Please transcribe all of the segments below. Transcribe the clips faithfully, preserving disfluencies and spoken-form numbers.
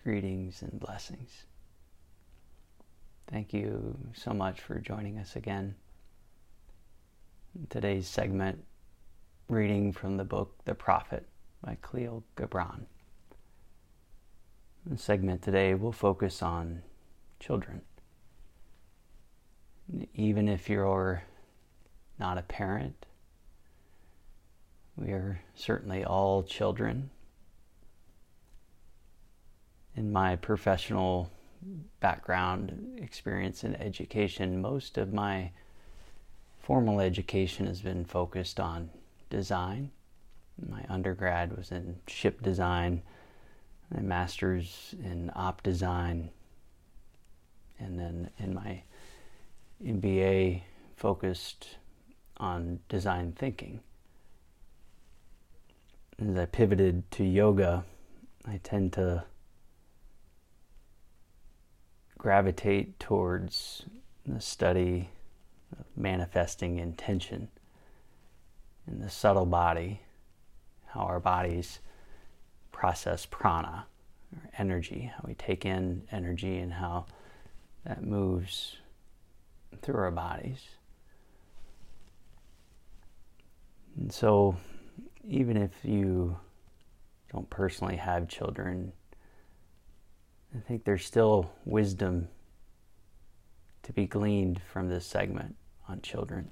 greetings and blessings. Thank you so much for joining us again. In today's segment, reading from the book The Prophet by Khalil Gibran. The segment today will focus on children. Even if you're not a parent, we are certainly all children. In my professional background, experience, and education, most of my formal education has been focused on design. My undergrad was in ship design, my master's in op design, and then in my M B A focused on design thinking. As I pivoted to yoga, I tend to gravitate towards the study of manifesting intention in the subtle body, how our bodies process prana, or energy, how we take in energy and how that moves through our bodies. And so, even if you don't personally have children, I think there's still wisdom to be gleaned from this segment on children.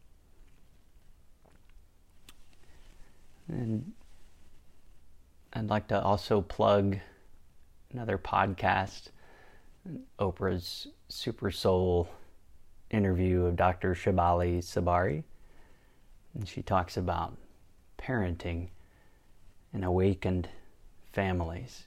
And I'd like to also plug another podcast, Oprah's Super Soul interview of Doctor Shibali Sabari. And she talks about parenting and awakened families.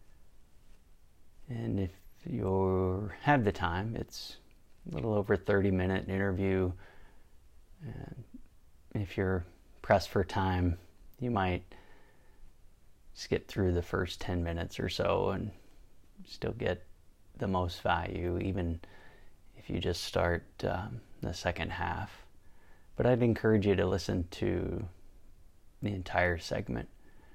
And if you have the time, it's a little over thirty minute interview. And if you're pressed for time, you might skip through the first ten minutes or so and still get the most value, even if you just start um, the second half. But I'd encourage you to listen to the entire segment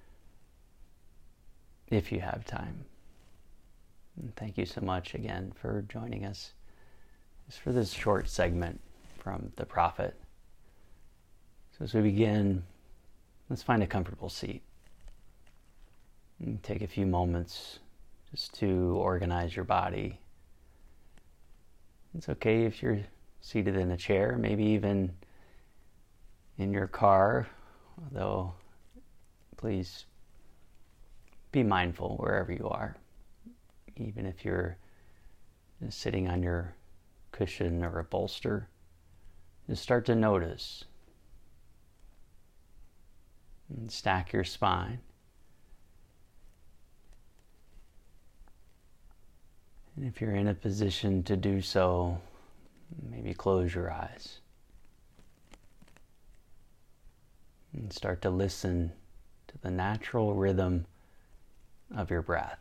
if you have time. And thank you so much again for joining us just for this short segment from The Prophet. So as we begin, let's find a comfortable seat. And take a few moments just to organize your body. It's okay if you're seated in a chair, maybe even in your car, although please be mindful wherever you are. Even if you're just sitting on your cushion or a bolster, just start to notice and stack your spine. And if you're in a position to do so, maybe close your eyes and start to listen to the natural rhythm of your breath.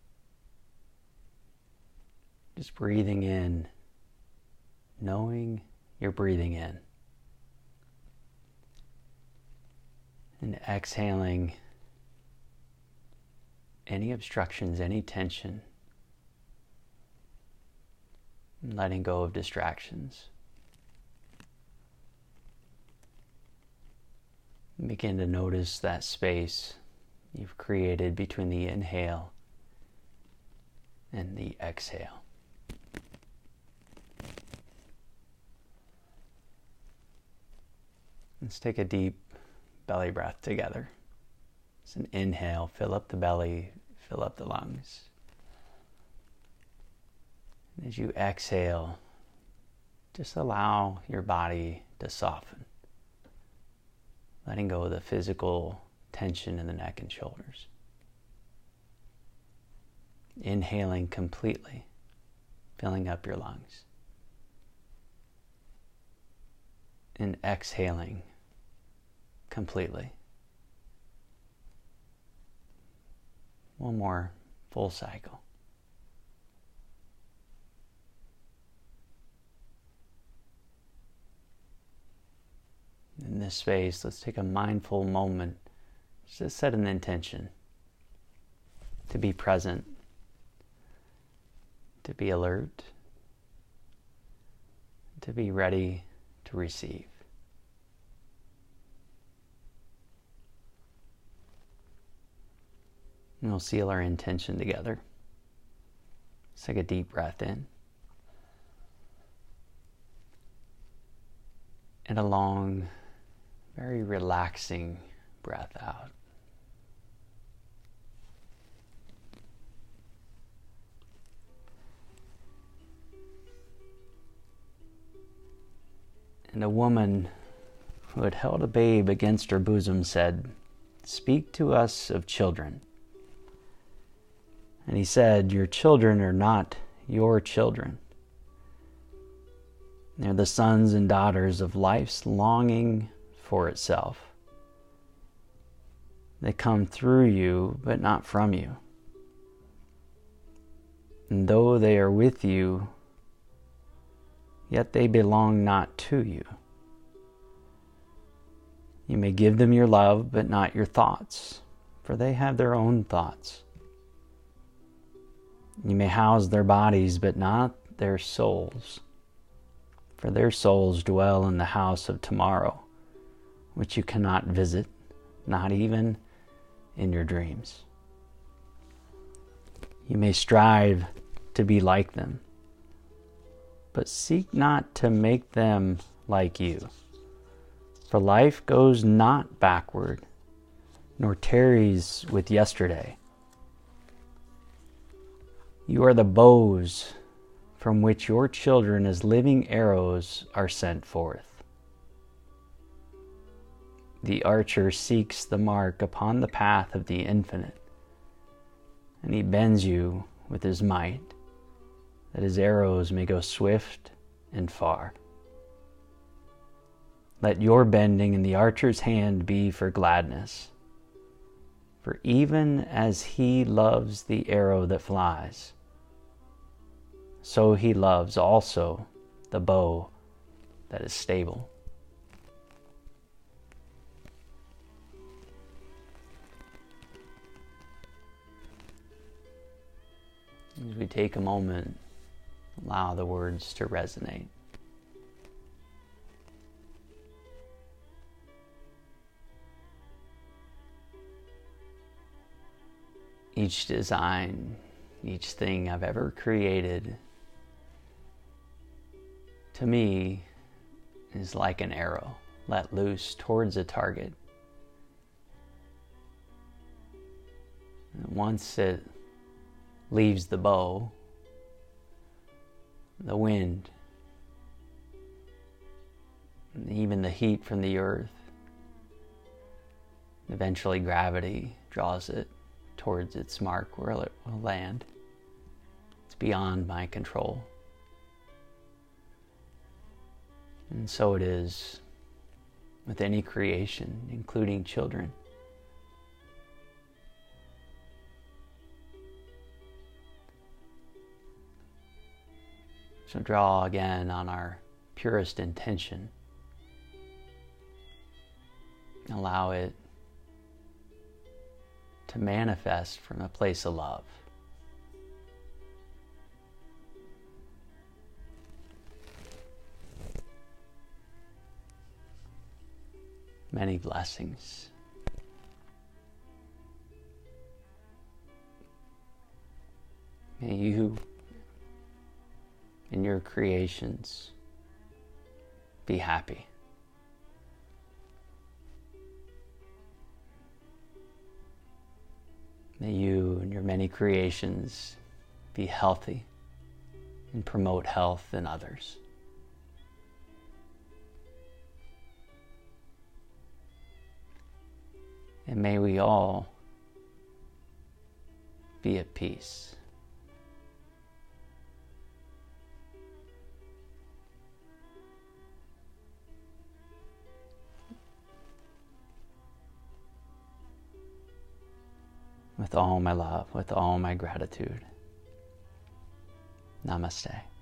Just breathing in, knowing you're breathing in. And exhaling any obstructions, any tension. And letting go of distractions. And begin to notice that space you've created between the inhale and the exhale. Let's take a deep belly breath together. It's an inhale, fill up the belly, fill up the lungs. And as you exhale, just allow your body to soften, letting go of the physical tension in the neck and shoulders. Inhaling completely, filling up your lungs. And exhaling completely. One more full cycle. In this space, let's take a mindful moment just to set an intention to be present to be alert, to be ready to receive. And we'll seal our intention together. Let's take a deep breath in. And a long, very relaxing breath out. And a woman who had held a babe against her bosom said, "Speak to us of children." And he said, "Your children are not your children. They're the sons and daughters of life's longing for itself. They come through you, but not from you. And though they are with you, yet they belong not to you. You may give them your love, but not your thoughts, for they have their own thoughts. You may house their bodies, but not their souls, for their souls dwell in the house of tomorrow, which you cannot visit, not even in your dreams. You may strive to be like them, but seek not to make them like you. For life goes not backward, nor tarries with yesterday. You are the bows from which your children as living arrows are sent forth. The archer seeks the mark upon the path of the infinite, and he bends you with his might, that his arrows may go swift and far. Let your bending in the archer's hand be for gladness, for even as he loves the arrow that flies, so he loves also the bow that is stable. As we take a moment, allow the words to resonate. Each design, each thing I've ever created, to me, is like an arrow let loose towards a target. And once it leaves the bow, the wind, and even the heat from the earth, eventually gravity draws it towards its mark where it will land. It's beyond my control. And so it is with any creation, including children. So draw again on our purest intention. Allow it to manifest from a place of love. Many blessings. May you and your creations be happy. May you and your many creations be healthy and promote health in others. And may we all be at peace. With all my love, with all my gratitude. Namaste.